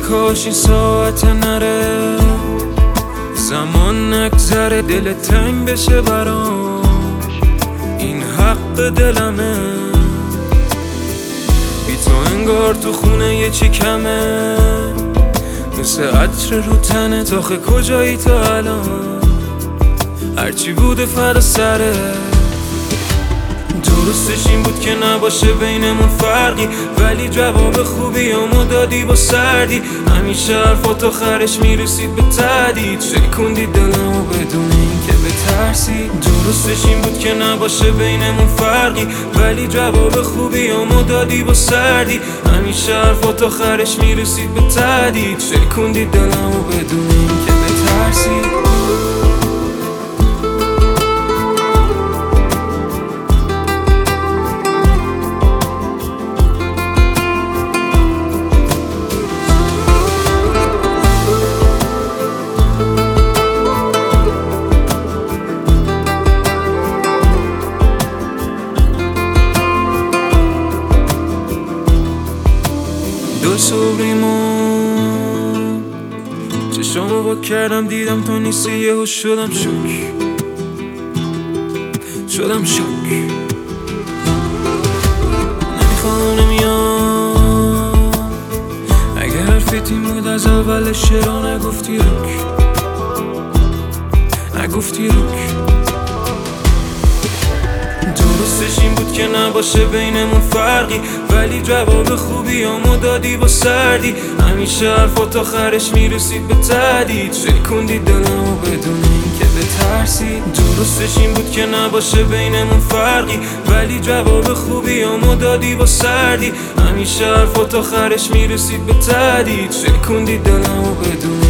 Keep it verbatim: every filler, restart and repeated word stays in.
کاش این ساعت نره، زمان نگذره دل تنگ بشه برام، این حق دلمه. بی تو انگار تو خونه یه چی کمه، مثل عطر رو تنت. آخه کجایی تا الان؟ هرچی بوده فدا سره. درستش این بود که نباشه بینمون فرقی، ولی جواب خوبی همو دادی با سردی. همیشه حرفات آخرش میرسید به تهدید، شکوندی دلمو بدون این که بترسی. درستش این بود که نباشه بینمون فرقی، ولی جواب خوبی همو دادی با سردی. همیشه حرفات آخرش میرسید به تهدید، شکوندی دلمو بدون این که بترسی. دو صبریمون چشامو با کردم دیدم تو نیستی، یهو شدم شوک شدم شوک. نمیخوام نمیام، اگه حرفت این بود از اولش چرا نگفتی روک نگفتی روک. درستش این بود که نباشه بینمون فرقی، ولی جواب خوبی همو دادی با سردی. همیشه حرفات آخرش میرسید به تهدید، شکوندی دلمو بدون این که بترسی. درستش این بود که نباشه بینمون فرقی، ولی جواب خوبی همو دادی با سردی. همیشه حرفات آخرش میرسید به تهدید، شکوندی دلمو بدون